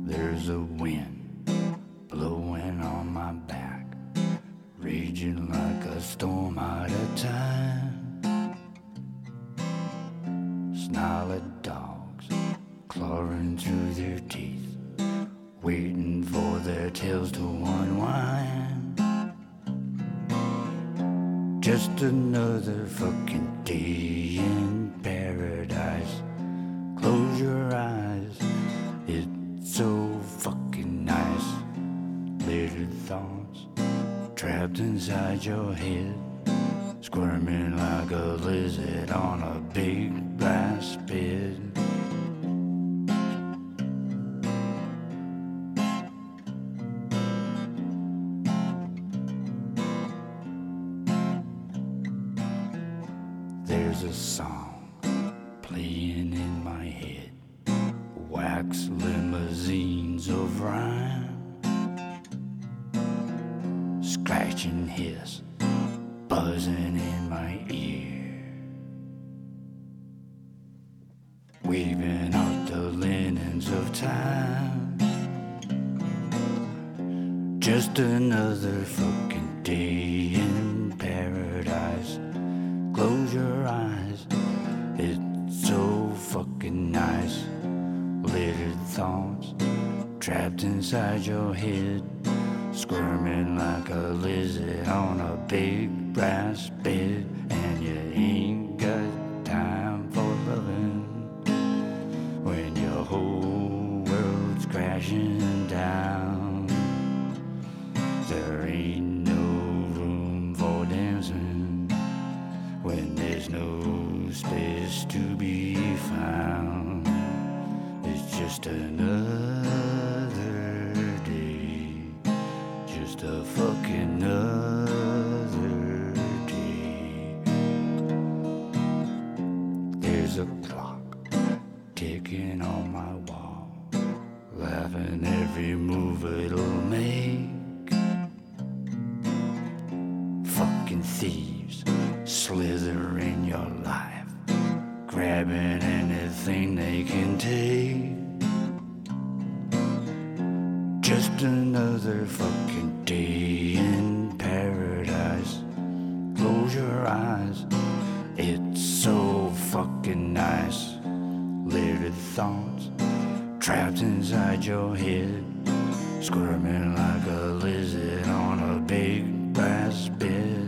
There's a wind blowing on my back, raging like a storm out of time. Snarled dogs clawing through their teeth, waiting for their tails to unwind. Just another fucking day in paradise. Close your eyes, it's so fucking nice. Little thoughts trapped inside your head, squirming like a lizard on a big brass bed. There's a song playing in my head, wax limousines of rhyme, scratch and hiss, buzzing in my ear, waving out the linens of time. Just another fucking day in paradise. Close your eyes, it's so fucking nice. Little thoughts trapped inside your head, squirming like a lizard on a big brass bed. And you ain't got time for loving when your whole world's crashing down. There ain't no room for dancing when there's no space to be found. It's just another day, just a fucking other day. There's a clock ticking on my wall, laughing every move it'll make. Fucking thieves slither in your life, grabbing anything they can take. Just another fucking day in paradise. Close your eyes, it's so fucking nice. Little thoughts trapped inside your head, squirming like a lizard on a big brass bed.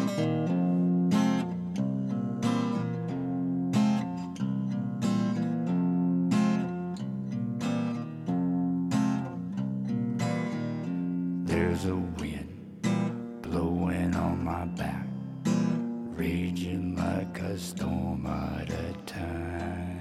There's a wind blowing on my back, raging like a storm out of time.